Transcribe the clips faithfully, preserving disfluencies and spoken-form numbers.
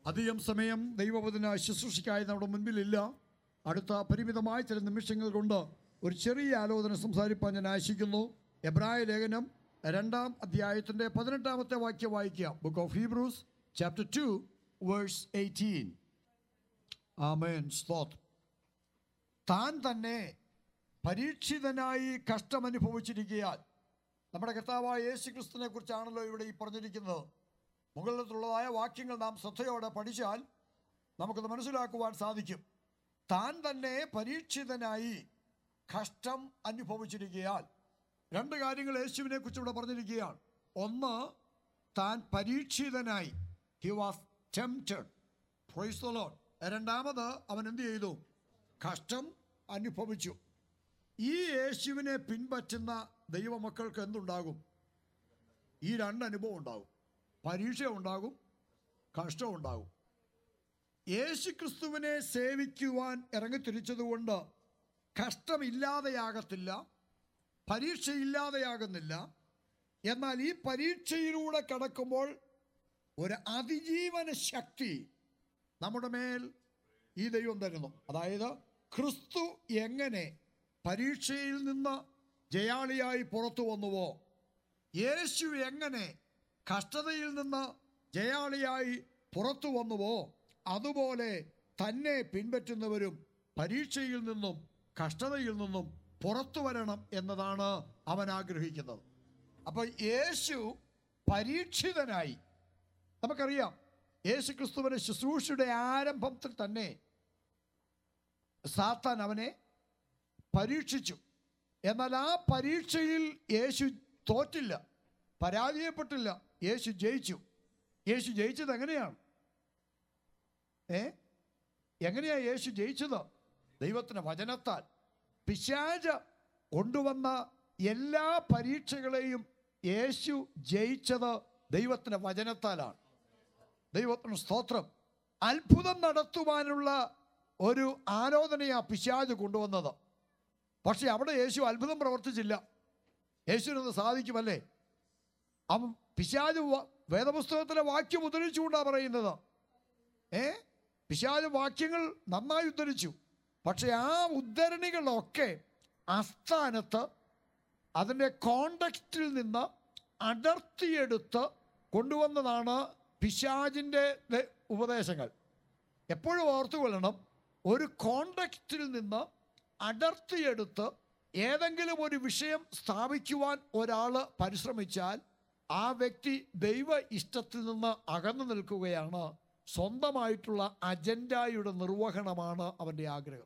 അധികം സമയം ദൈവവചന ശുശ്രൂഷയ്ക്കായി നമ്മുടെ മുൻപിലില്ല. അടുത്ത പരിമിതമായ ചില നിമിഷങ്ങൾ കൊണ്ട് ഒരു ചെറിയ ആലോചന സംസാരിപ്പാൻ ഞാൻ ആശിക്കുന്നു. എബ്രായ ലേഖനം രണ്ടാം അധ്യായത്തിൻ്റെ പതിനെട്ടാമത്തെ വാക്യം വായിക്കാം. Book of Hebrews chapter two verse eighteen. ആമേൻ. സ്തോത്രം. താൻ തന്നെ പരീക്ഷിതനായി കഷ്ടമനുഭവിച്ചിരിക്കയാൽ, നമ്മുടെ കർത്താവായ യേശു ക്രിസ്തുവിനെ കുറിച്ചാണല്ലോ ഇവിടെ ഈ പറഞ്ഞിരിക്കുന്നത്. മുകളിലുള്ളതായ വാക്യങ്ങൾ നാം ശ്രദ്ധയോടെ പഠിച്ചാൽ നമുക്കത് മനസ്സിലാക്കുവാൻ സാധിക്കും. താൻ തന്നെ പരീക്ഷിതനായി കഷ്ടം അനുഭവിച്ചിരിക്കയാൽ, രണ്ട് കാര്യങ്ങൾ യേശുവിനെ കുറിച്ച് ഇവിടെ പറഞ്ഞിരിക്കുകയാണ്. ഒന്ന്, താൻ പരീക്ഷിതനായി, he was tempted. Praise the lord. രണ്ടാമത്, അവൻ എന്ത് ചെയ്തു? കഷ്ടം അനുഭവിച്ചു. ഈ യേശുവിനെ പിൻപറ്റുന്ന ദൈവമക്കൾക്ക് എന്തുണ്ടാകും? ഈ രണ്ട് അനുഭവം ഉണ്ടാകും. പരീക്ഷ ഉണ്ടാകും, കഷ്ടം ഉണ്ടാകും. യേശു ക്രിസ്തുവിനെ സേവിക്കുവാൻ ഇറങ്ങിത്തിരിച്ചതുകൊണ്ട് കഷ്ടമില്ലാതെയാകത്തില്ല, പരീക്ഷയില്ലാതെയാകുന്നില്ല. എന്നാൽ ഈ പരീക്ഷയിലൂടെ കടക്കുമ്പോൾ ഒരു അതിജീവന ശക്തി നമ്മുടെ മേൽ ഈ ദൈവം തരുന്നു. അതായത് ക്രിസ്തു എങ്ങനെ പരീക്ഷയിൽ നിന്ന് ജയാളിയായി പുറത്തു വന്നുവോ, യേശു എങ്ങനെ കഷ്ടതയിൽ നിന്ന് ജയാളിയായി പുറത്തു വന്നുവോ, അതുപോലെ തന്നെ പിൻപറ്റുന്നവരും പരീക്ഷയിൽ നിന്നും കഷ്ടതയിൽ നിന്നും പുറത്തു വരണം എന്നതാണ് അവൻ ആഗ്രഹിക്കുന്നത്. അപ്പോൾ യേശു പരീക്ഷിതനായി, നമുക്കറിയാം യേശു ക്രിസ്തുവിന്റെ ശുശ്രൂഷയുടെ ആരംഭത്തിൽ തന്നെ സാത്താൻ അവനെ പരീക്ഷിച്ചു. എന്നാൽ ആ പരീക്ഷയിൽ യേശു തോറ്റില്ല, പരാജയപ്പെട്ടില്ല, യേശു ജയിച്ചു. യേശു ജയിച്ചത് എങ്ങനെയാണ്? ഏ എങ്ങനെയാ യേശു ജയിച്ചത്? ദൈവത്തിന്റെ വചനത്താൽ. പിശാച് കൊണ്ടുവന്ന എല്ലാ പരീക്ഷകളെയും യേശു ജയിച്ചത് ദൈവത്തിന്റെ വചനത്താലാണ്. ദൈവത്തിന് സ്തോത്രം. അത്ഭുതം നടത്തുവാനുള്ള ഒരു ആലോചനയാ പിശാച് കൊണ്ടുവന്നത്. പക്ഷെ അവിടെ യേശു അത്ഭുതം പ്രവർത്തിച്ചില്ല. യേശുവിനത് സാധിക്കുമല്ലേ? അവൻ പിശാച് വേദപുസ്തകത്തിലെ വാക്യം ഉദ്ധരിച്ചുകൊണ്ടാണ് പറയുന്നത്. ഏ പിശാച് വാക്യങ്ങൾ നന്നായി ഉദ്ധരിച്ചു. പക്ഷെ ആ ഉദ്ധരണികളൊക്കെ അസ്ഥാനത്ത് അതിൻ്റെ കോണ്ടക്സ്റ്റിൽ നിന്ന് അടർത്തിയെടുത്ത് കൊണ്ടുവന്നതാണ് പിശാചിൻ്റെ ഉപദേശങ്ങൾ. എപ്പോഴും ഓർത്തുകൊള്ളണം, ഒരു കോണ്ടക്സ്റ്റിൽ നിന്ന് അടർത്തിയെടുത്ത് ഏതെങ്കിലും ഒരു വിഷയം സ്ഥാപിക്കുവാൻ ഒരാൾ പരിശ്രമിച്ചാൽ ആ വ്യക്തി ദൈവ ഇഷ്ടത്തിൽ നിന്ന് അകന്നു നിൽക്കുകയാണ്. സ്വന്തമായിട്ടുള്ള അജണ്ടയുടെ നിർവഹണമാണ് അവൻ്റെ ആഗ്രഹം.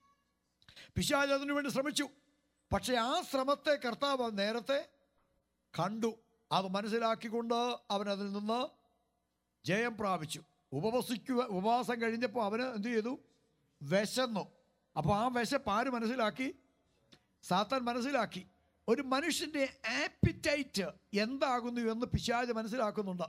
പിശാച് അതിനുവേണ്ടി ശ്രമിച്ചു. പക്ഷെ ആ ശ്രമത്തെ കർത്താവ് നേരത്തെ കണ്ടു. അത് മനസ്സിലാക്കിക്കൊണ്ട് അവൻ അതിൽ നിന്ന് ജയം പ്രാപിച്ചു. ഉപവസിക്കുക ഉപവാസം കഴിഞ്ഞപ്പോൾ അവന് എന്ത് ചെയ്തു? വിശന്നു. അപ്പോൾ ആ വിശപ്പ് ആര് മനസ്സിലാക്കി? സാത്താൻ മനസ്സിലാക്കി. ഒരു മനുഷ്യൻ്റെ ആപ്പിറ്റൈറ്റ് എന്താകുന്നു എന്ന് പിശാച് മനസ്സിലാക്കുന്നുണ്ട്.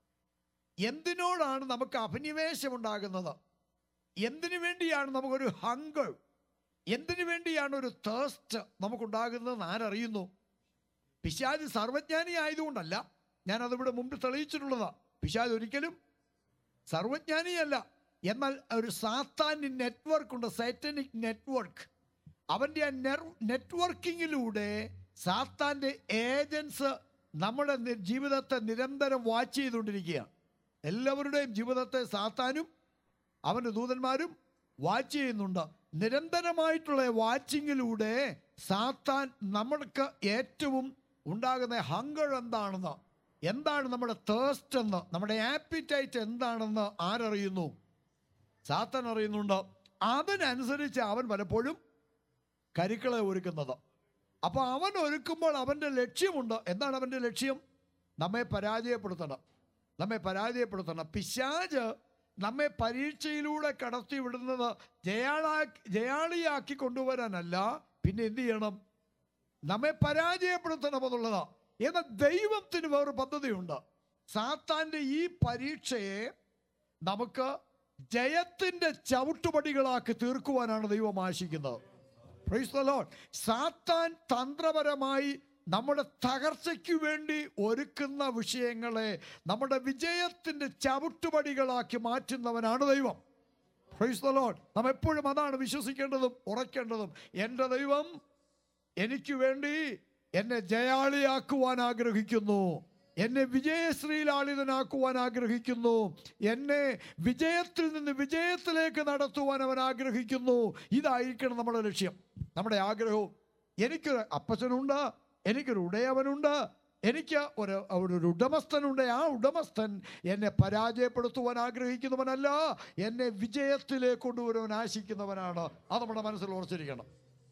എന്തിനോടാണ് നമുക്ക് അഭിനിവേശമുണ്ടാകുന്നത്? എന്തിനു വേണ്ടിയാണ് നമുക്കൊരു ഹങ്കർ, എന്തിനു വേണ്ടിയാണ് ഒരു തേഴ്സ്റ്റ് നമുക്കുണ്ടാകുന്നതെന്ന് ആരറിയുന്നു? പിശാച് സർവജ്ഞാനി ആയതുകൊണ്ടല്ല. ഞാനതിവിടെ മുമ്പ് തെളിയിച്ചിട്ടുള്ളതാണ്. പിശാച് ഒരിക്കലും സർവജ്ഞാനിയല്ല. എന്നാൽ ഒരു സാത്താന് നെറ്റ്വർക്ക് ഉണ്ട്, സാറ്റനിക് നെറ്റ്വർക്ക്. അവൻ്റെ ആ നെറ്റ്വർക്കിങ്ങിലൂടെ സാത്താൻ്റെ ഏജൻസ് നമ്മുടെ ജീവിതത്തെ നിരന്തരം വാച്ച് ചെയ്തുകൊണ്ടിരിക്കുകയാണ്. എല്ലാവരുടെയും ജീവിതത്തെ സാത്താനും അവൻ്റെ ദൂതന്മാരും വാച്ച് ചെയ്യുന്നുണ്ട്. നിരന്തരമായിട്ടുള്ള വാച്ചിങ്ങിലൂടെ സാത്താൻ നമ്മൾക്ക് ഏറ്റവും ഉണ്ടാകുന്ന ഹങ്കർ എന്താണെന്ന്, എന്താണ് നമ്മുടെ തേഴ്സ്റ്റ് എന്ന്, നമ്മുടെ ആപ്പിറ്റൈറ്റ് എന്താണെന്ന് ആരറിയുന്നു? സാത്താൻ അറിയുന്നുണ്ട്. അതിനനുസരിച്ച് അവൻ പലപ്പോഴും കരുക്കളെ ഒരുക്കുന്നത്. അപ്പോൾ അവൻ ഒരുക്കുമ്പോൾ അവൻ്റെ ലക്ഷ്യമുണ്ട്. എന്താണ് അവൻ്റെ ലക്ഷ്യം? നമ്മെ പരാജയപ്പെടുത്തണം, നമ്മെ പരാജയപ്പെടുത്തണം. പിശാച് നമ്മെ പരീക്ഷയിലൂടെ കടത്തി വിടുന്നത് ജയാളാക്കി ജയാളിയാക്കി കൊണ്ടുവരാനല്ല, പിന്നെ എന്ത് ചെയ്യണം? നമ്മെ പരാജയപ്പെടുത്തണം എന്നുള്ളതാ. എന്നാൽ ദൈവത്തിന് വേറൊരു പദ്ധതിയുണ്ട്. സാത്താൻ്റെ ഈ പരീക്ഷയെ നമുക്ക് ജയത്തിൻ്റെ ചവിട്ടുപടികളാക്കി തീർക്കുവാനാണ് ദൈവം ആശിക്കുന്നത്. Price the Lord. സാത്താൻ തന്ത്രപരമായി നമ്മുടെ തകർച്ചയ്ക്ക് വേണ്ടി ഒരുക്കുന്ന വിഷയങ്ങളെ നമ്മുടെ വിജയത്തിന്റെ ചവിട്ടുപടികളാക്കി മാറ്റുന്നവനാണ് ദൈവം. Praise the lord. നാം എപ്പോഴും അതാണ് വിശ്വസിക്കേണ്ടതും ഉറക്കേണ്ടതും. എൻ്റെ ദൈവം എനിക്ക് വേണ്ടി എന്നെ ജയാളിയാക്കുവാൻ ആഗ്രഹിക്കുന്നു, എന്നെ വിജയശ്രീലാളിതനാക്കുവാൻ ആഗ്രഹിക്കുന്നു, എന്നെ വിജയത്തിൽ നിന്ന് വിജയത്തിലേക്ക് നടത്തുവാൻ അവൻ ആഗ്രഹിക്കുന്നു. ഇതായിരിക്കണം നമ്മുടെ ലക്ഷ്യം, നമ്മുടെ ആഗ്രഹവും. എനിക്കൊരു അപ്പച്ചനുണ്ട്, എനിക്കൊരു ഉടയവനുണ്ട്, എനിക്ക് ഒരു ഒരു ഉടമസ്ഥനുണ്ട്. ആ ഉടമസ്ഥൻ എന്നെ പരാജയപ്പെടുത്തുവാൻ ആഗ്രഹിക്കുന്നവനല്ല, എന്നെ വിജയത്തിലേക്ക് കൊണ്ടുവരുവാൻ ആശിക്കുന്നവനാണ്. അത് നമ്മുടെ മനസ്സിൽ ഉറച്ചിരിക്കണം.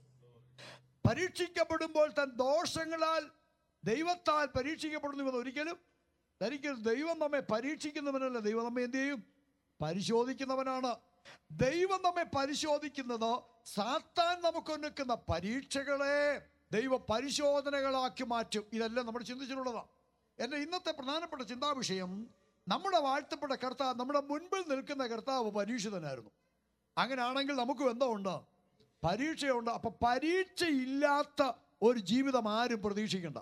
പരീക്ഷിക്കപ്പെടുമ്പോൾ തൻ ദോഷങ്ങളാൽ ദൈവത്താൽ പരീക്ഷിക്കപ്പെടുന്നുവെന്ന് ഒരിക്കലും ഒരിക്കലും ദൈവം നമ്മെ പരീക്ഷിക്കുന്നവനല്ല. ദൈവം നമ്മെ എന്ത് ചെയ്യും? പരിശോധിക്കുന്നവനാണ്. ദൈവം നമ്മെ പരിശോധിക്കുന്നത് സാത്താൻ നമുക്കൊരുക്കുന്ന പരീക്ഷകളെ ദൈവ പരിശോധനകളാക്കി മാറ്റും. ഇതെല്ലാം നമ്മൾ ചിന്തിച്ചിട്ടുള്ളതാണ്. എൻ്റെ ഇന്നത്തെ പ്രധാനപ്പെട്ട ചിന്താവിഷയം, നമ്മുടെ വാഴ്ത്തപ്പെട്ട കർത്താവ്, നമ്മുടെ മുൻപിൽ നിൽക്കുന്ന കർത്താവ് പരീക്ഷിതനായിരുന്നു. അങ്ങനെയാണെങ്കിൽ നമുക്ക് എന്തോ ഉണ്ട്? പരീക്ഷയുണ്ട്. അപ്പൊ പരീക്ഷയില്ലാത്ത ഒരു ജീവിതം ആരും പ്രതീക്ഷിക്കണ്ട.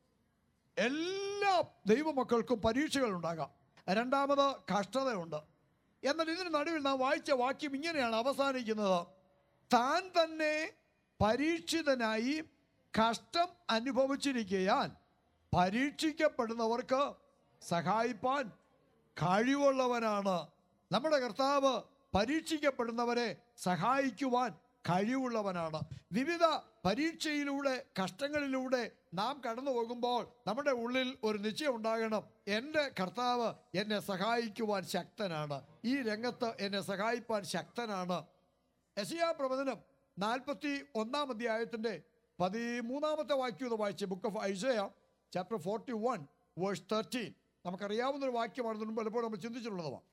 എല്ലാ ദൈവമക്കൾക്കും പരീക്ഷകൾ ഉണ്ടാകാം. രണ്ടാമത് കഷ്ടതയുണ്ട്. എന്നാൽ ഇതിന് നടുവിൽ നാം വായിച്ച വാക്യം ഇങ്ങനെയാണ് അവസാനിക്കുന്നത്: താൻ തന്നെ പരീക്ഷിതനായി കഷ്ടം അനുഭവിച്ചിരിക്കയാൽ പരീക്ഷിക്കപ്പെടുന്നവർക്ക് സഹായിപ്പാൻ കഴിവുള്ളവനാണ്. നമ്മുടെ കർത്താവ് പരീക്ഷിക്കപ്പെടുന്നവരെ സഹായിക്കുവാൻ കഴിവുള്ളവനാണ്. വിവിധ പരീക്ഷയിലൂടെ കഷ്ടങ്ങളിലൂടെ നാം കടന്നു പോകുമ്പോൾ നമ്മുടെ ഉള്ളിൽ ഒരു നിശ്ചയം ഉണ്ടാകണം: എൻ്റെ കർത്താവ് എന്നെ സഹായിക്കുവാൻ ശക്തനാണ്, ഈ രംഗത്ത് എന്നെ സഹായിപ്പാൻ ശക്തനാണ്. യെശയ്യാ പ്രവചനം നാൽപ്പത്തി ഒന്നാം അധ്യായത്തിൻ്റെ പതിമൂന്നാമത്തെ വാക്യം വായിച്ച book of Isaiah chapter forty one verse thirteen. നമുക്കറിയാവുന്നൊരു വാക്യമാണ്, പലപ്പോഴും നമ്മൾ ചിന്തിച്ചിട്ടുള്ളതാണ്.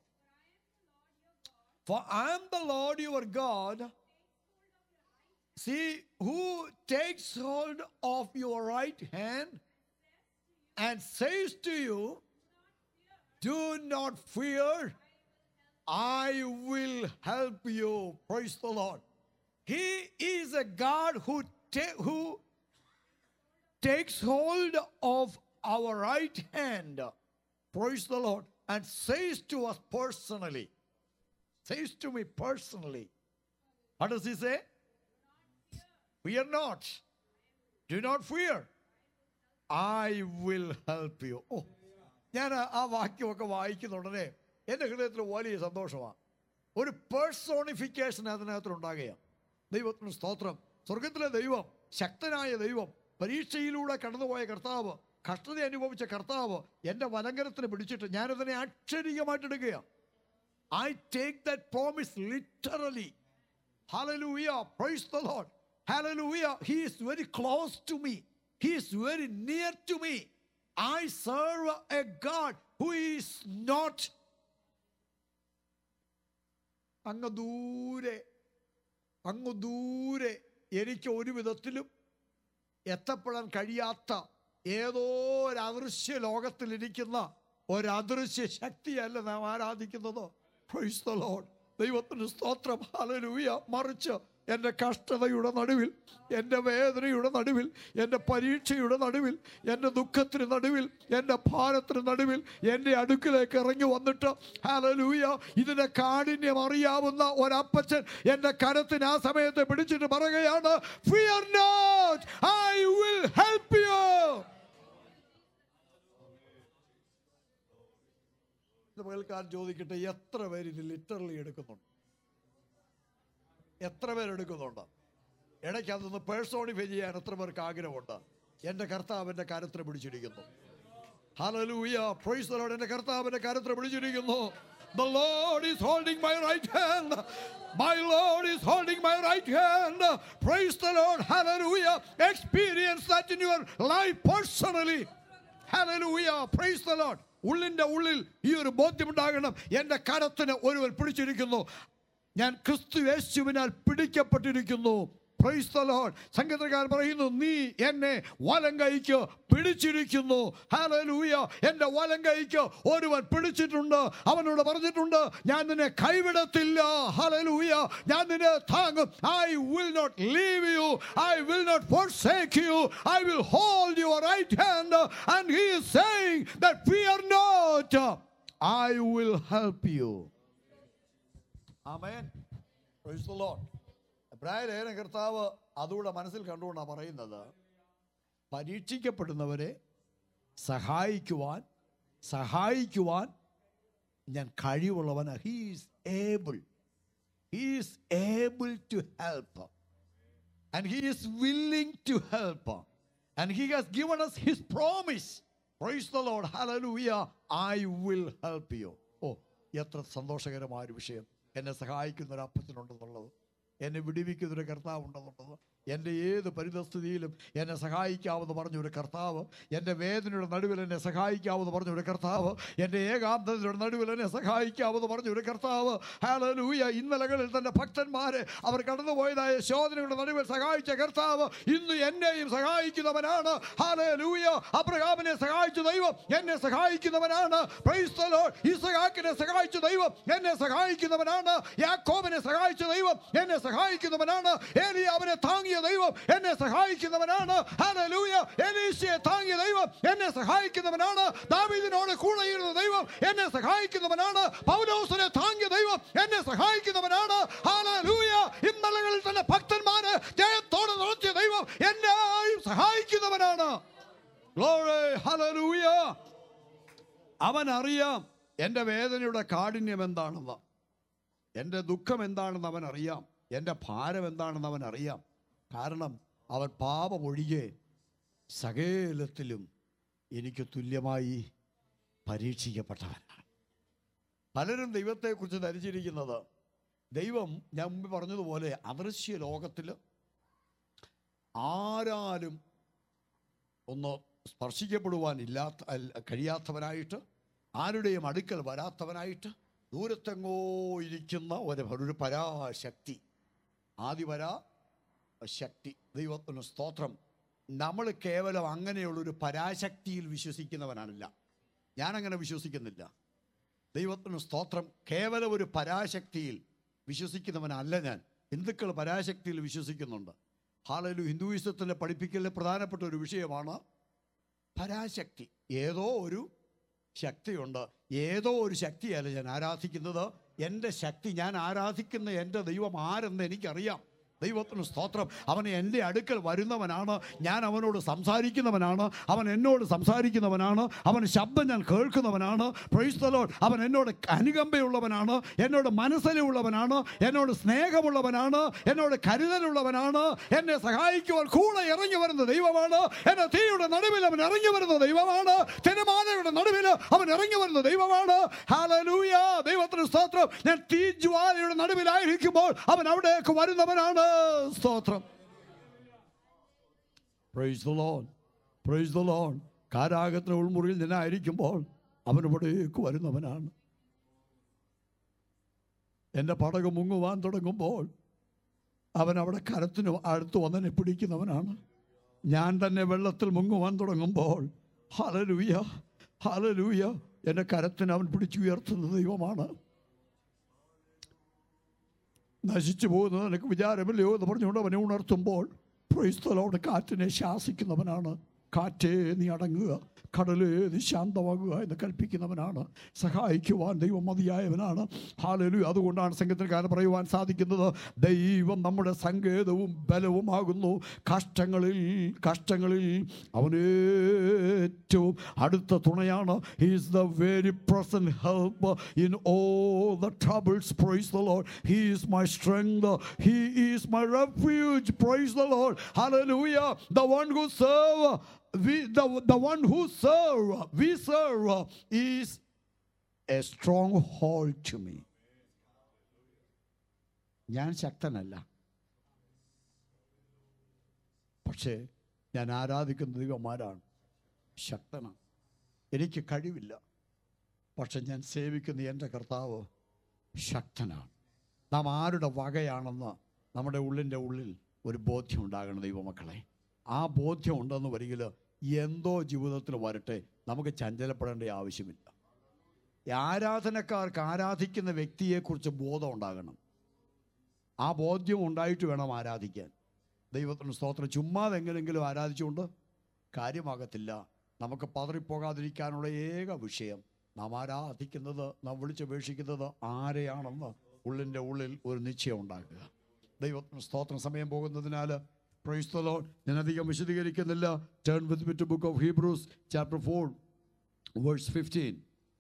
For I am the Lord your God, see, who takes hold of your right hand and says to you, do not fear, I will help you. Praise the Lord. He is a God who, ta- who takes hold of our right hand, praise the Lord, and says to us personally, says to me personally, what does he say? Fear not, do not fear, I will help you. Oh, ഞാൻ ആ വാക്യമൊക്കെ വായിക്കുന്ന ഉടനെ എൻ്റെ ഹൃദയത്തിൽ വലിയ സന്തോഷമാണ്. ഒരു personification അതിനകത്തുണ്ടാകുകയാണ്. ദൈവത്തിന് സ്തോത്രം. സ്വർഗത്തിലെ ദൈവം, ശക്തനായ ദൈവം, പരീക്ഷയിലൂടെ കടന്നുപോയ കർത്താവ്, കഷ്ടത അനുഭവിച്ച കർത്താവ് എൻ്റെ വലങ്കരത്തിന് പിടിച്ചിട്ട് ഞാനതിനെ അക്ഷരികമായിട്ട് എടുക്കുകയാണ്. I take that promise literally. Hallelujah. Praise the Lord. Hallelujah. He is very close to me. He is very near to me. I serve a God who is not അങ്ങ് ദൂരെ, അങ്ങ് ദൂരെ, എനിക്ക് ഒരു വിധത്തിലും എത്തപ്പെടാൻ കഴിയാത്ത ഏതോ ഒരു അദൃശ്യ ലോകത്തിലിരിക്കുന്ന ഒരു അദൃശ്യ ശക്തിയല്ല നാം ആരാധിക്കുന്നത്. Praise the lord. ദൈവത്തിന് സ്തോത്രം. ഹല്ലേലൂയ. മറിച്ച് എൻ്റെ കഷ്ടതയുടെ നടുവിൽ, എൻ്റെ വേദനയുടെ നടുവിൽ, എൻ്റെ പരീക്ഷയുടെ നടുവിൽ, എൻ്റെ ദുഃഖത്തിന് നടുവിൽ, എൻ്റെ ഭാരത്തിന് നടുവിൽ എൻ്റെ അടുക്കിലേക്ക് ഇറങ്ങി വന്നിട്ട് ഹല്ലേലൂയ ഇതിൻ്റെ കാഠിന്യം അറിയാവുന്ന ഒരപ്പച്ചൻ എൻ്റെ കരത്തിന് ആ സമയത്ത് പിടിച്ചിട്ട് പറയുകയാണ്, fear not, I will help you. പകൽക്കാരൻ ചോദിക്കട്ടെ, എത്ര പേര് ഇത് ലിറ്ററലി എടുക്കുന്നുണ്ട്? എത്ര പേരെടുക്കുന്നുണ്ട്? ഇടയ്ക്ക് അതൊന്ന് പേഴ്സോണിഫൈ ചെയ്യാൻ എത്ര പേർക്ക് ആഗ്രഹമുണ്ട്? എൻ്റെ കർത്താവിൻ്റെ കരത്തിന് പിടിച്ചിരിക്കുന്നു. ഹല്ലേലൂയ. Praise the lord. എൻ്റെ കർത്താവിൻ്റെ കരത്തിന് പിടിച്ചിരിക്കുന്നു. The Lord is holding my right hand. My Lord is holding my right hand. Praise the Lord. Hallelujah. Experience that in your life personally. Hallelujah. Praise the Lord. ഉള്ളിൻ്റെ ഉള്ളിൽ ഈ ഒരു ബോധ്യമുണ്ടാകണം, എൻ്റെ കരത്തിന് ഒരുവൻ പിടിച്ചിരിക്കുന്നു, ഞാൻ ക്രിസ്തു യേശുവിനാൽ പിടിക്കപ്പെട്ടിരിക്കുന്നു. Praise the Lord. സംഗീതക്കാരൻ പറയുന്നു, നീ എന്നെ വലം കൈക്ക് പിടിച്ചിരിക്കുന്നു. Hallelujah. എന്റെ വലം കൈക്ക് ഒരുവൻ പിടിച്ചിട്ടുണ്ട്. അവനോട് പറഞ്ഞിട്ടുണ്ട്, ഞാൻ നിന്നെ കൈവിടത്തില്ല. Hallelujah. ഞാൻ നിന്നെ താങ്ങും. I will not leave you. I will not forsake you. I will hold your right hand. And he is saying that fear not. I will help you. Amen. Praise the Lord. എബ്രായലേഖന കർത്താവ് അതുകൂടെ മനസ്സിൽ കണ്ടുകൊണ്ടാണ് പറയുന്നത്, പരീക്ഷിക്കപ്പെടുന്നവരെ സഹായിക്കുവാൻ സഹായിക്കുവാൻ ഞാൻ കഴിവുള്ളവനാ. He is able. He is able to help. And he is willing to help. And he has given us his promise. Praise the Lord. Hallelujah. I will help you. ഓ, എത്ര സന്തോഷകരമായ ഒരു വിഷയം. എന്നെ സഹായിക്കുന്ന ഒരു അപ്പച്ചനുണ്ടെന്നുള്ളത്, എന്നെ വിടുവിക്കുന്നൊരു കർത്താവ് ഉണ്ടെന്നുള്ളത്, എൻ്റെ ഏത് പരിതസ്ഥിതിയിലും എന്നെ സഹായിക്കാമെന്ന് പറഞ്ഞൊരു കർത്താവ്, എൻ്റെ വേദനയുടെ നടുവിൽ എന്നെ സഹായിക്കാമെന്ന് പറഞ്ഞൊരു കർത്താവ്, എൻ്റെ ഏകാന്തതയുടെ നടുവിൽ എന്നെ സഹായിക്കാമെന്ന് പറഞ്ഞൊരു കർത്താവ്. ഹല്ലേലൂയ. ഇന്നലകളിൽ തൻ്റെ ഭക്തന്മാരെ അവർ കടന്നുപോയതായ ശോധനയുടെ നടുവിൽ സഹായിച്ച കർത്താവ് ഇന്ന് എന്നെയും സഹായിക്കുന്നവനാണ്. ഹല്ലേലൂയ. അബ്രഹാമിനെ സഹായിച്ച ദൈവം എന്നെ സഹായിക്കുന്നവനാണ്. Praise the lord. ഇസ്ഹാക്കിനെ സഹായിച്ച ദൈവം എന്നെ സഹായിക്കുന്നവനാണ്. യാക്കോബിനെ സഹായിച്ച ദൈവം എന്നെ സഹായിക്കുന്നവനാണ്. ഏലിയാവിനെ താങ്ങിയ ദൈവം എന്നെ സഹായിക്കുന്നവനാണ്. ഹല്ലേലൂയ. എലീശയെ താങ്ങിയ ദൈവം എന്നെ സഹായിക്കുന്നവനാണ്. ദാവീദിനോട് കൂടെയിരുന്ന ദൈവം എന്നെ സഹായിക്കുന്നവനാണ്. പൗലോസിനെ താങ്ങിയ ദൈവം എന്നെ സഹായിക്കുന്നവനാണ്. ഹല്ലേലൂയ. ഇന്നലകളിൽ തന്നെ ഭക്തന്മാരെ ജയത്തോടെ നടത്തിയ ദൈവം എന്നെയും സഹായിക്കുന്നവനാണ്. ഗ്ലോറി. ഹല്ലേലൂയ. അവൻ അറിയാം എൻ്റെ വേദനയുടെ കാഠിന്യം എന്താണെന്ന്, എൻ്റെ ദുഃഖം എന്താണെന്ന് അവൻ അറിയാം, എൻ്റെ ഭാരം എന്താണെന്ന് അവൻ അറിയാം. കാരണം അവൻ പാപമൊഴികെ സകലത്തിലും എനിക്ക് തുല്യമായി പരീക്ഷിക്കപ്പെട്ടവനാണ്. പലരും ദൈവത്തെക്കുറിച്ച് ധരിച്ചിരിക്കുന്നത്, ദൈവം ഞാൻ മുമ്പ് പറഞ്ഞതുപോലെ അദൃശ്യ ലോകത്തിൽ ആരാലും ഒന്ന് സ്പർശിക്കപ്പെടുവാനില്ലാത്ത കഴിയാത്തവനായിട്ട്, ആരുടെയും അടുക്കൽ വരാത്തവനായിട്ട്, ദൂരത്തെങ്ങോ ഇരിക്കുന്ന ഒരു ഒരു പരാശക്തി, ആദിപരാ ശക്തി. ദൈവത്തിന് സ്തോത്രം. നമ്മൾ കേവലം അങ്ങനെയുള്ളൊരു പരാശക്തിയിൽ വിശ്വസിക്കുന്നവനാണില്ല. ഞാനങ്ങനെ വിശ്വസിക്കുന്നില്ല. ദൈവത്തിന് സ്തോത്രം. കേവലം ഒരു പരാശക്തിയിൽ വിശ്വസിക്കുന്നവനല്ല ഞാൻ. ഹിന്ദുക്കൾ പരാശക്തിയിൽ വിശ്വസിക്കുന്നുണ്ട്. ഹാലലു. ഹിന്ദുയിസത്തിൻ്റെ പഠിപ്പിക്കലിലെ പ്രധാനപ്പെട്ട ഒരു വിഷയമാണ് പരാശക്തി. ഏതോ ഒരു ശക്തിയുണ്ട്. ഏതോ ഒരു ശക്തിയല്ല ഞാൻ ആരാധിക്കുന്നത്. എൻ്റെ ശക്തി, ഞാൻ ആരാധിക്കുന്ന എൻ്റെ ദൈവം ആരെന്ന് എനിക്കറിയാം. ദൈവത്തിന് സ്തോത്രം. അവൻ എൻ്റെ അടുക്കൽ വരുന്നവനാണ്. ഞാൻ അവനോട് സംസാരിക്കുന്നവനാണ്. അവൻ എന്നോട് സംസാരിക്കുന്നവനാണ്. അവൻ ശബ്ദം ഞാൻ കേൾക്കുന്നവനാണ്. Price the Lord. അവൻ എന്നോട് അനുകമ്പയുള്ളവനാണ്, എന്നോട് മനസ്സിലുള്ളവനാണ്, എന്നോട് സ്നേഹമുള്ളവനാണ്, എന്നോട് കരുതലുള്ളവനാണ്. എന്നെ സഹായിക്കുവാൻ കൂടെ ഇറങ്ങി വരുന്ന ദൈവമാണ്. എന്നെ തീയുടെ നടുവിൽ അവൻ ഇറങ്ങി വരുന്ന ദൈവമാണ്. തിരമാലയുടെ നടുവിൽ അവൻ ഇറങ്ങി വരുന്ന ദൈവമാണ്. ഹല്ലേലൂയ. ദൈവത്തിന് സ്തോത്രം. ഞാൻ തീജ്വാലയുടെ നടുവിലായിരിക്കുമ്പോൾ അവൻ അവിടേക്ക് വരുന്നവനാണ്. സ്തോത്രം. Praise the lord. Praise the lord. കാരാഗൃഹത്തിന്റെ ഉൾമുറിയിൽ നിന്നായിരിക്കുമ്പോൾ അവൻ ഇവിടേക്ക് വരുന്നവനാണ്. എൻ്റെ പടക് മുങ്ങുവാൻ തുടങ്ങുമ്പോൾ അവൻ അവിടെ കരത്തിന് അടുത്ത് വന്നെന്നെ പിടിക്കുന്നവനാണ്. ഞാൻ തന്നെ വെള്ളത്തിൽ മുങ്ങുവാൻ തുടങ്ങുമ്പോൾ ഹല്ലേലൂയ, ഹല്ലേലൂയ, എൻ്റെ കരത്തിന് അവൻ പിടിച്ചുയർത്തുന്ന ദൈവമാണ്. നശിച്ചു പോകുന്നത് എനിക്ക് വിചാരമില്ലയോ എന്ന് പറഞ്ഞുകൊണ്ട് അവനെ ഉണർത്തുമ്പോൾ പ്രൈസ് ദി ലോർഡ് കാറ്റിനെ ശാസിക്കുന്നവനാണ്. കാറ്റേ നീ അടങ്ങുക, കടലേ നീ ശാന്തമാകുക എന്ന് കൽപ്പിക്കുന്നവനാണ്. സഹായിക്കുവാൻ ദൈവം മതിയായവനാണ്. ഹല്ലേലൂയ. അതുകൊണ്ടാണ് സംഗീതക്കാരൻ പറയുവാൻ സാധിക്കുന്നത്, ദൈവം നമ്മുടെ സങ്കേതവും ബലവുമാകുന്നു. കഷ്ടങ്ങളിൽ കഷ്ടങ്ങളിൽ അവനേറ്റവും അടുത്ത തുണയാണ്. He is the very present help in all the troubles. Praise the Lord. He is my strength. He is my refuge. Praise the Lord. Hallelujah. The one who serve We, the, the one who serve, we serve is a stronghold to me. ഞാൻ ശക്തനല്ല, പക്ഷേ ഞാൻ ആരാധിക്കുന്ന ദൈവമാരാണ് ശക്തനാണ്. എനിക്ക് കഴിവില്ല, പക്ഷെ ഞാൻ സേവിക്കുന്ന എൻ്റെ കർത്താവ് ശക്തനാണ്. നാം ആരുടെ വകയാണെന്ന് നമ്മുടെ ഉള്ളിൻ്റെ ഉള്ളിൽ ഒരു ബോധ്യം ഉണ്ടാകണം ദൈവമക്കളെ. ആ ബോധ്യം ഉണ്ടെന്ന് വരികിൽ എന്തോ ജീവിതത്തിൽ വരട്ടെ, നമുക്ക് ചഞ്ചലപ്പെടേണ്ട ആവശ്യമില്ല. ആരാധനക്കാർക്ക് ആരാധിക്കുന്ന വ്യക്തിയെക്കുറിച്ച് ബോധം ഉണ്ടാകണം. ആ ബോധ്യം ഉണ്ടായിട്ട് വേണം ആരാധിക്കാൻ. ദൈവത്തിന് സ്തോത്രം. ചുമ്മാതെ എങ്ങനെയെങ്കിലും ആരാധിച്ചുകൊണ്ട് കാര്യമാകത്തില്ല. നമുക്ക് പതറിപ്പോകാതിരിക്കാനുള്ള ഏക വിഷയം നാം ആരാധിക്കുന്നത്, നാം വിളിച്ചപേക്ഷിക്കുന്നത് ആരെയാണെന്ന് ഉള്ളിൻ്റെ ഉള്ളിൽ ഒരു നിശ്ചയം ഉണ്ടാക്കുക. ദൈവത്തിന് സ്തോത്രം. സമയം പോകുന്നതിനാൽ പ്രൈസ് ദി ലോർഡ്, ഞാൻ അധികം വിശദീകരിക്കുന്നില്ല. Turn with me to book of Hebrews chapter four verse fifteen.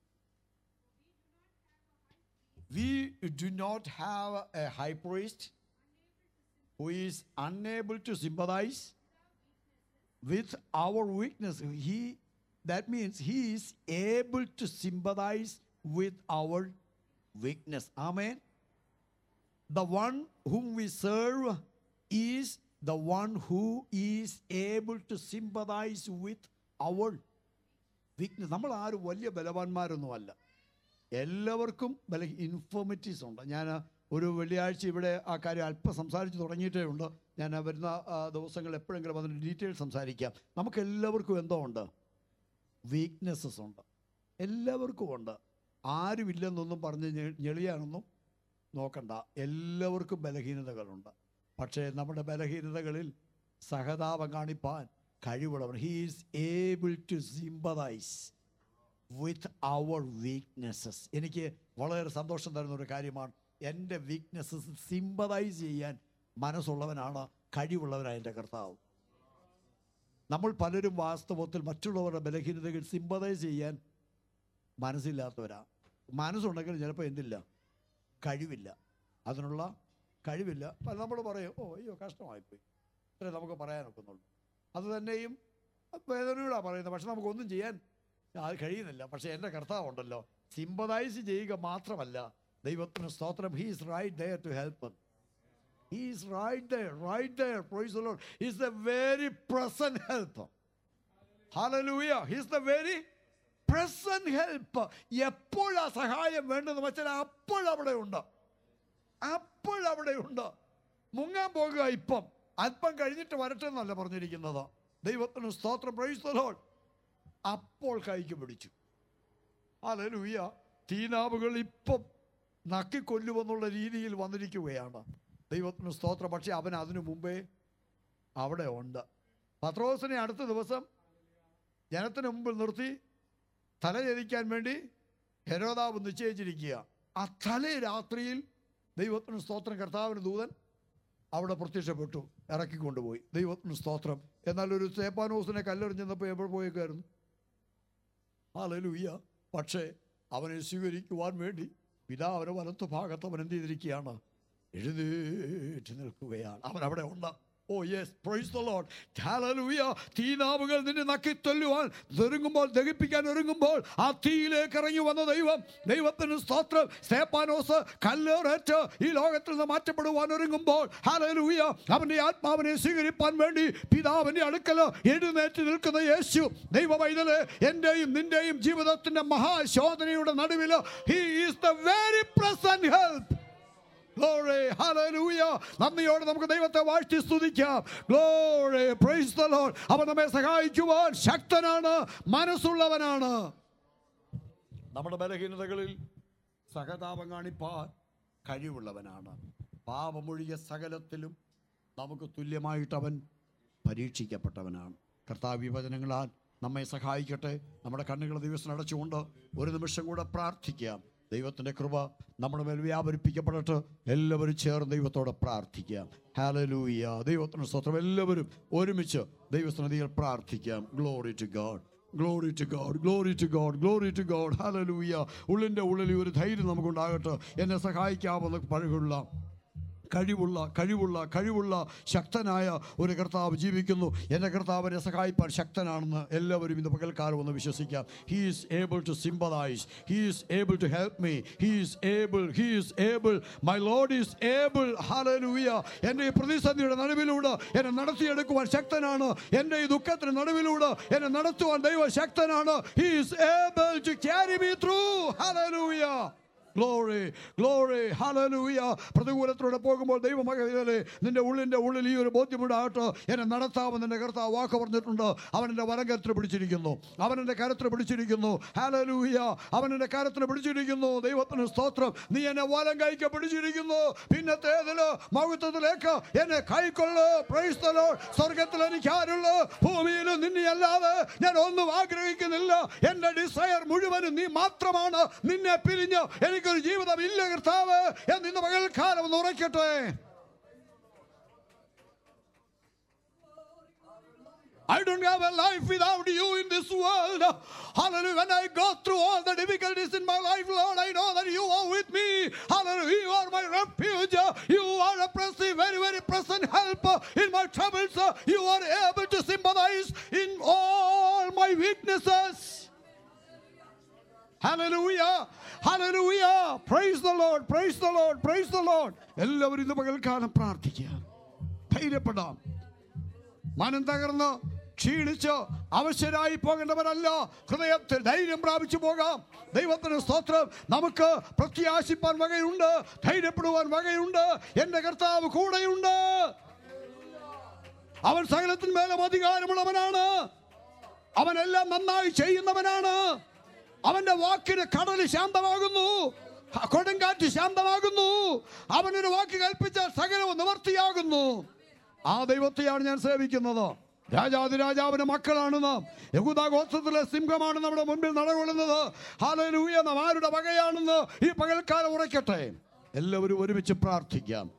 We do not have a high priest who is unable to sympathize with our weakness. He, that means he is able to sympathize with our weakness. Amen. The one whom we serve is the one who is able to sympathize with our weakness. നമ്മൾ ആരും വലിയ ബലവാന്മാരൊന്നുമല്ല. എല്ലാവർക്കും പല ഇൻഫോർമിറ്റീസ് ഉണ്ട്. ഞാൻ ഒരു വെള്ളിയാഴ്ച ഇവിടെ ആ കാര്യം അല്പം സംസാരിച്ച് തുടങ്ങിയിട്ടേ ഉണ്ട്. ഞാൻ വരുന്ന ദിവസങ്ങൾ എപ്പോഴെങ്കിലും അതിൻ്റെ ഡീറ്റെയിൽസ് സംസാരിക്കാം. നമുക്ക് എല്ലാവർക്കും എന്തോ ഉണ്ട്? വീക്ക്നെസ്സസ് ഉണ്ട്. എല്ലാവർക്കും ഉണ്ട്. ആരുമില്ലെന്നൊന്നും പറഞ്ഞ് ഞെളിയാണെന്നും നോക്കണ്ട. എല്ലാവർക്കും ബലഹീനതകളുണ്ട്. പക്ഷേ നമ്മുടെ ബലഹീനതകളിൽ സഹതാപം കാണിപ്പാൻ കഴിവുള്ളവർ. He is able to sympathise with our weaknesses. എനിക്ക് വളരെ സന്തോഷം തരുന്ന ഒരു കാര്യമാണ്. എൻ്റെ വീക്ക്നെസ്സസ് സിമ്പതൈസ് ചെയ്യാൻ മനസ്സുള്ളവനാണ്, കഴിവുള്ളവനാണ് എൻ്റെ കർത്താവ്. നമ്മൾ പലരും വാസ്തവത്തിൽ മറ്റുള്ളവരുടെ ബലഹീനതകൾ സിമ്പതൈസ് ചെയ്യാൻ മനസ്സില്ലാത്തവരാ. മനസ്സുണ്ടെങ്കിൽ ചിലപ്പോൾ എന്തില്ല, കഴിവില്ല. അതിനുള്ള കഴിവില്ല. നമ്മൾ പറയും, ഓ അയ്യോ കഷ്ടമായിപ്പോയി, ഇത്രേ നമുക്ക് പറയാനൊക്കുന്നുള്ളൂ. അത് തന്നെയും വേദനയോടാണ് പറയുന്നത്. പക്ഷെ നമുക്കൊന്നും ചെയ്യാൻ അത് കഴിയുന്നില്ല. പക്ഷേ എൻ്റെ കർത്താവ് ഉണ്ടല്ലോ, സിമ്പതൈസ് ചെയ്യുക മാത്രമല്ല, ദൈവത്തിന് സ്തോത്രം. He is right there to help. He is right there, right there. Praise the lord. He is the very present help. ഹല്ലേലൂയ. He is the very present help. എപ്പോഴാ സഹായം വേണ്ടതെന്ന് വെച്ചാൽ അപ്പോഴവിടെ ഉണ്ട്, അപ്പോഴവിടെ ഉണ്ട്. മുങ്ങാൻ പോകുക ഇപ്പം, അല്പം കഴിഞ്ഞിട്ട് വരട്ടെ എന്നല്ല പറഞ്ഞിരിക്കുന്നത്. ദൈവത്തിന് സ്തോത്രം. Praise the lord. അപ്പോൾ കൈക്ക് പിടിച്ചു. ഹല്ലേലൂയ. തീനാവുകൾ ഇപ്പം നക്കിക്കൊല്ലുമെന്നുള്ള രീതിയിൽ വന്നിരിക്കുകയാണ്. ദൈവത്തിന് സ്തോത്രം. പക്ഷേ അവൻ അതിനു മുമ്പേ അവിടെ ഉണ്ട്. പത്രോസിനെ അടുത്ത ദിവസം ജനത്തിന് മുമ്പിൽ നിർത്തി തല ഛേദിക്കാൻ വേണ്ടി ഹെരോദാവ് നിശ്ചയിച്ചിരിക്കുക. ആ തലേ രാത്രിയിൽ ദൈവത്തിന് സ്തോത്രം കർത്താവിന് ദൂതൻ അവിടെ പ്രത്യക്ഷപ്പെട്ടു, ഇറക്കിക്കൊണ്ടുപോയി. ദൈവത്തിന് സ്തോത്രം. എന്നാൽ ഒരു സ്തേഫാനോസിനെ കല്ലെറിഞ്ഞപ്പോൾ എവിടെ പോയേക്കായിരുന്നു? ഹല്ലേലൂയ. പക്ഷേ അവനെ സ്വീകരിക്കുവാൻ വേണ്ടി പിതാവിന്റെ വലത്തു ഭാഗത്ത് അവൻ എന്ത് ചെയ്തിരിക്കുകയാണ്? എഴുന്നേറ്റ് നിൽക്കുകയാണ്. അവൻ അവിടെ ഉണ്ട്. Oh yes, praise the lord. ഹല്ലേലൂയ. തീനാവുകൾ നിന്നെ നക്കിത്തൊല്ലുവാൻ ഒരുങ്ങുമ്പോൾ, ദഹിപ്പിക്കാൻ ഒരുങ്ങുമ്പോൾ ആ തീയിലേക്ക് ഇറങ്ങി വന്ന ദൈവം, ദൈവത്തിന് സ്തോത്രം. സ്തേഫാനോസ് കല്ലേറേറ്റ് ഈ ലോകത്തിൽ നിന്ന് മാറ്റപ്പെടുവാൻ ഒരുങ്ങുമ്പോൾ, ഹല്ലേലൂയ, അവന്റെ ആത്മാവിനെ സ്വീകരിപ്പാൻ വേണ്ടി പിതാവിന്റെ അടുക്കൽ എഴുന്നേറ്റ് നിൽക്കുന്ന യേശു, ദൈവ പൈതലേ, എന്റെയും നിന്റെയും ജീവിതത്തിന്റെ മഹാശോധനയുടെ നടുവിൽ he is the very present help. Glory, hallelujah. നന്ദിയോടെ നമുക്ക് ദൈവത്തെ വാഴ്ത്തി സ്തുതിക്കാം. Glory, praise the Lord. അവൻ നമ്മെ സഹായിക്കുവാൻ ശക്തനാണ്, മനസ്സുള്ളവനാണ്. നമ്മുടെ ബലഹീനതകളിൽ സഹതാപം കാണിപ്പാൻ കഴിവുള്ളവനാണ്. പാപമൊഴിയ സകലത്തിലും നമുക്ക് തുല്യമായിട്ട് അവൻ പരീക്ഷിക്കപ്പെട്ടവനാണ്. കർത്താവ് വചനങ്ങളാൽ നമ്മെ സഹായിക്കട്ടെ. നമ്മുടെ കണ്ണുകളെ ദിവസം അടച്ചുകൊണ്ട് ഒരു നിമിഷം കൂടെ പ്രാർത്ഥിക്കാം. ദൈവത്തിൻ്റെ കൃപ നമ്മുടെ മേൽ വ്യാപരിപ്പിക്കപ്പെടട്ടെ. എല്ലാവരും ചേർന്ന് ദൈവത്തോടെ പ്രാർത്ഥിക്കാം. ഹല്ലേലൂയ. ദൈവത്തിന് സ്തോത്രം. എല്ലാവരും ഒരുമിച്ച് ദൈവസന്നിധിയിൽ പ്രാർത്ഥിക്കാം. Glory to God, glory to God, glory to God, glory to God. ഹല്ലേലൂയ. ഉള്ളിൻ്റെ ഉള്ളിൽ ഒരു ധൈര്യം നമുക്കുണ്ടാകട്ടെ. എന്നെ സഹായിക്കാമെന്ന് പഴകുള്ള കഴിവുള്ള കഴിവുള്ള കഴിവുള്ള ശക്തനായ ഒരു കർത്താവ് ജീവിക്കുന്നു. എൻ്റെ കർത്താവിനെ സഹായിപ്പാൻ ശക്തനാണെന്ന് എല്ലാവരും ഇന്ന് പകൽക്കാലം ഒന്ന് വിശ്വസിക്കാം. He is able to sympathise. He is able to help me. He is able. He is able. My lord is able. ഹല്ലേലൂയ. എൻ്റെ ഈ പ്രതിസന്ധിയുടെ നടുവിലൂടെ എന്നെ നടത്തിയെടുക്കുവാൻ ശക്തനാണ്. എൻ്റെ ഈ ദുഃഖത്തിന് നടുവിലൂടെ എന്നെ നടത്തുവാൻ ദൈവം ശക്തനാണ്. He is able to carry me through. Hallelujah. Glory, glory, hallelujah. പ്രതികൂലത്തിലൂടെ പോകുമ്പോൾ ദൈവമകനെ നിന്റെ ഉള്ളിൻ്റെ ഉള്ളിൽ ഈ ഒരു ബോധ്യമുണ്ടാകട്ടെ, എന്നെ നടത്താമെന്ന് എൻ്റെ കർത്താവ് വാക്ക് പറഞ്ഞിട്ടുണ്ട്. അവൻ എൻ്റെ വലങ്കരത്തിൽ പിടിച്ചിരിക്കുന്നു, അവൻ എൻ്റെ കരത്തിൽ പിടിച്ചിരിക്കുന്നു. ഹല്ലേലൂയ, അവൻ എൻ്റെ കരത്തിൽ പിടിച്ചിരിക്കുന്നു. ദൈവത്തിന് സ്തോത്രം. നീ എന്നെ വലം കൈക്ക് പിടിച്ചിരിക്കുന്നു. പിന്നത്തേതില് മഹത്വത്തിലേക്ക് എന്നെ കൈക്കൊള്ളു. Price the Lord. സ്വർഗത്തിൽ എനിക്ക് ആരുള്ളൂ, ഭൂമിയിൽ നിന്നെ അല്ലാതെ ഞാൻ ഒന്നും ആഗ്രഹിക്കുന്നില്ല. എൻ്റെ ഡിസയർ മുഴുവനും നീ മാത്രമാണ്. നിന്നെ പിരിഞ്ഞ് എനിക്കൊരു ജീവിതം ഇല്ല കർത്താവ് എന്ന് ഇന്ന് പകൽക്കാലം ഒന്ന് ഉറയ്ക്കട്ടെ. I don't have a life without you in this world. Hallelujah. When I go through all the difficulties in my life, Lord, I know that you are with me. Hallelujah. You are my refuge. You are a present, very, very present help in my troubles. You are able to sympathize in all my weaknesses. Hallelujah. Hallelujah. Praise the Lord. Praise the Lord. Praise the Lord. എല്ലാവരും ഇന്ന് പകൽക്കാലം പ്രാർത്ഥിക്കുക. ധൈര്യപ്പെടാം. മനം തകർന്ന് ക്ഷീണിച്ച് അവശരായി പോകേണ്ടവരല്ല. ഹൃദയത്തിൽ ധൈര്യം പ്രാപിച്ചു പോകാം. ദൈവത്തിന് സ്തോത്രം. നമുക്ക് പ്രത്യാശിപ്പാൻ വകയുണ്ട്, ധൈര്യപ്പെടുവാൻ വകയുണ്ട്. എൻ്റെ കർത്താവ് കൂടെയുണ്ട്. അവൻ സകലത്തിന്മേലും അധികാരമുള്ളവനാണ്. അവനെല്ലാം നന്നായി ചെയ്യുന്നവനാണ്. അവന്റെ വാക്കിന് കടൽ ശാന്തമാകുന്നു, കൊടുങ്കാറ്റ് ശാന്തമാകുന്നു. അവനൊരു വാക്ക് കൽപ്പിച്ചാൽ സകലവും നിവർത്തിയാകുന്നു. ആ ദൈവത്തെയാണ് ഞാൻ സേവിക്കുന്നത്. രാജാതിരാജാവിന്റെ മക്കളാണ് നാം. യഹൂദാ ഗോത്രത്തിലെ സിംഹമാണ് നമ്മുടെ മുൻപിൽ നടകൊള്ളുന്നത്. ഹല്ലേലൂയ. നാം ആരുടെ വകയാണെന്ന് ഈ പകൽക്കാലം ഉറയ്ക്കട്ടെ. എല്ലാവരും ഒരുമിച്ച് പ്രാർത്ഥിക്കാം.